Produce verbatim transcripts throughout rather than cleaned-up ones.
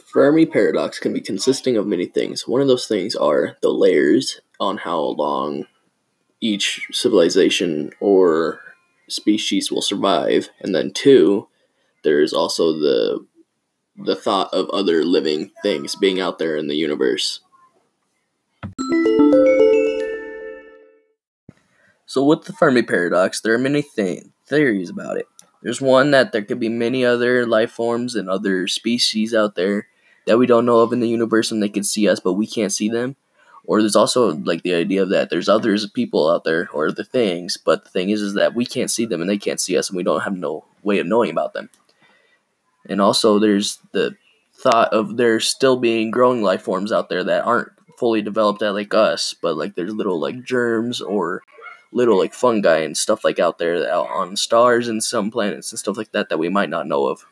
Fermi paradox can be consisting of many things. One of those things are the layers on how long each civilization or species will survive, and then two, there's also the the thought of other living things being out there in the universe. So with the Fermi paradox, there are many th- theories about it. There's one that there could be many other life forms and other species out there that we don't know of in the universe, and they can see us, but we can't see them. Or there's also like the idea that there's others people out there or the things, but the thing is is that we can't see them and they can't see us, and we don't have no way of knowing about them. And also there's the thought of there still being growing life forms out there that aren't fully developed at like us, but like there's little like germs or little like fungi and stuff like out there that out on stars and some planets and stuff like that that we might not know of.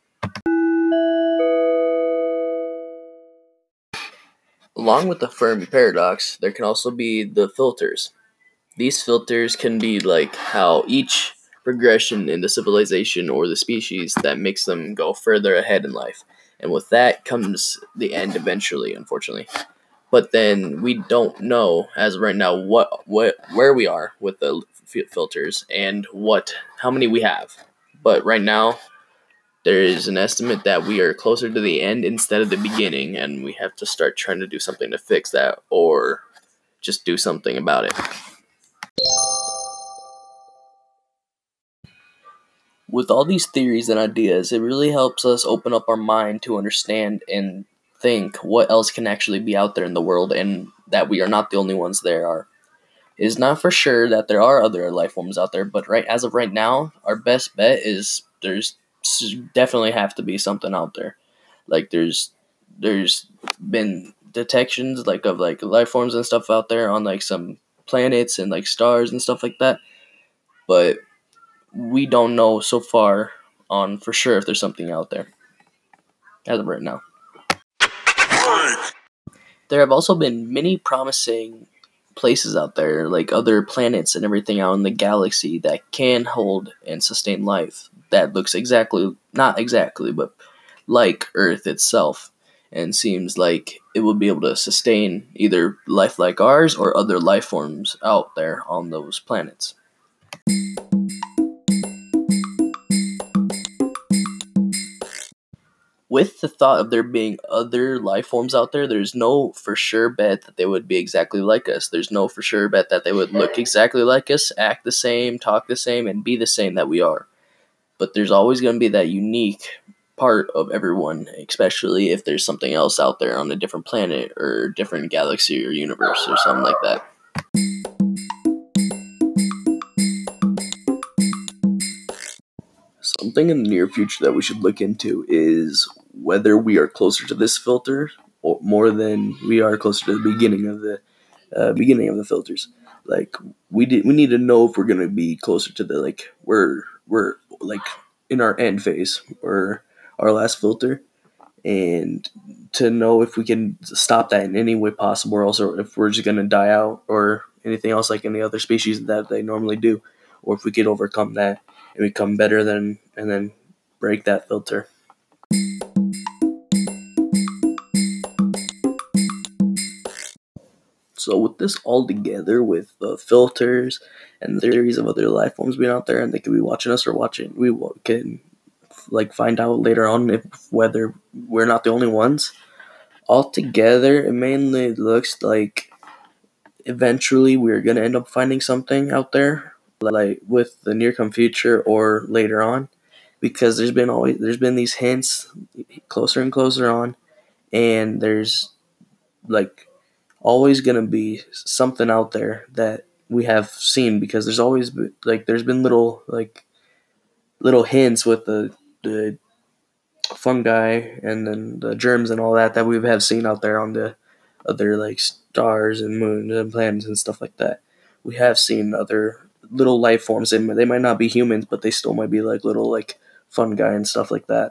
Along with the Fermi paradox, there can also be the filters. These filters can be like how each progression in the civilization or the species that makes them go further ahead in life. And with that comes the end eventually, unfortunately. But then we don't know as of right now what what where we are with the f- filters and what how many we have. But right now there is an estimate that we are closer to the end instead of the beginning, and we have to start trying to do something to fix that or just do something about it. With all these theories and ideas, it really helps us open up our mind to understand and think what else can actually be out there in the world, and that we are not the only ones there are. It is not for sure that there are other life forms out there, but right as of right now, our best bet is there's definitely have to be something out there. Like there's there's been detections like of like life forms and stuff out there on like some planets and like stars and stuff like that, but we don't know so far on for sure if there's something out there as of right now. There have also been many promising places out there, like other planets and everything out in the galaxy that can hold and sustain life that looks exactly, not exactly, but like Earth itself, and seems like it would be able to sustain either life like ours or other life forms out there on those planets. With the thought of there being other life forms out there, there's no for sure bet that they would be exactly like us. There's no for sure bet that they would look exactly like us, act the same, talk the same, and be the same that we are. But there's always going to be that unique part of everyone, especially if there's something else out there on a different planet or different galaxy or universe or something like that. Something in the near future that we should look into is whether we are closer to this filter or more than we are closer to the beginning of the uh, beginning of the filters. Like we did, we need to know if we're gonna be closer to the like we're we're like in our end phase or our last filter, and to know if we can stop that in any way possible, or also if we're just gonna die out or anything else like any other species that they normally do, or if we could overcome that and become better than and then break that filter. So with this all together, with the filters and the theories of other life forms being out there, and they could be watching us or watching, we can like find out later on if whether we're not the only ones. Altogether, it mainly looks like eventually we're gonna end up finding something out there, like with the near come future or later on, because there's been always there's been these hints closer and closer on, and there's like always gonna be something out there that we have seen, because there's always been, like there's been little like little hints with the the fungi and then the germs and all that that we have seen out there on the other like stars and moons and planets and stuff like that. We have seen other little life forms, and they might not be humans, but they still might be like little like fungi and stuff like that.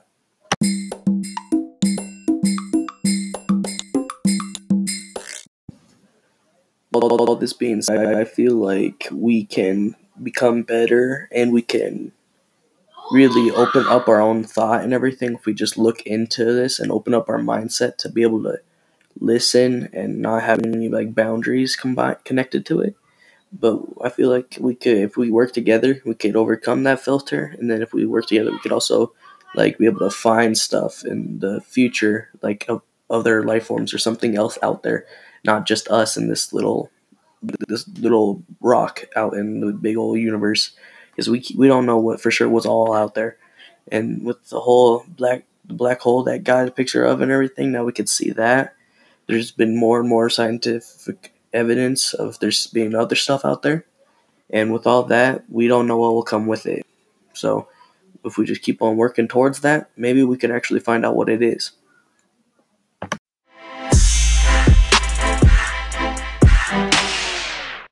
All this being said, I feel like we can become better and we can really open up our own thought and everything if we just look into this and open up our mindset to be able to listen and not have any like boundaries combined connected to it. But I feel like we could, if we work together, we could overcome that filter. And then if we work together, we could also like be able to find stuff in the future, like of other life forms or something else out there, not just us in this little this little rock out in the big old universe, because we we don't know what for sure was all out there. And with the whole black the black hole that got a picture of and everything, now we could see that there's been more and more scientific evidence of there's being other stuff out there. And with all that, we don't know what will come with it. So if we just keep on working towards that, maybe we can actually find out what it is.